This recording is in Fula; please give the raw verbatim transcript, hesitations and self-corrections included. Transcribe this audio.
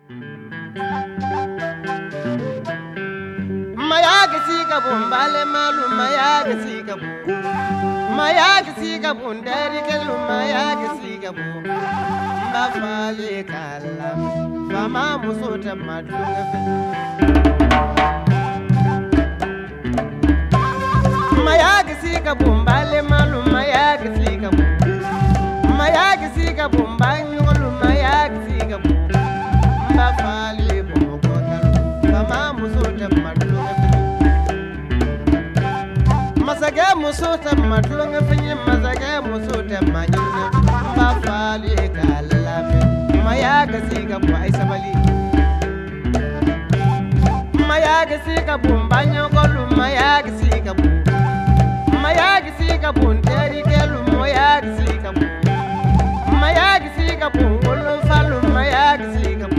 Mayaga siga bumbale malu mayaga siga bu mayaga siga bundari kelu mayaga siga bu mbafale kala fama musota madunga mayaga siga bumbale malu mayaga siga bu mayaga siga bumbanyu lu mayaga siga bu mbafale bumokota fama musota madunga Masage musuta matulunga finye masage musuta manyina mbafali kalafe mayaga siga bwa isabali mayaga siga bumbanyo kolu mayaga siga bu mayaga siga bunteri kelu mayaga siga bu mayaga siga bu ulu falu mayaga siga bu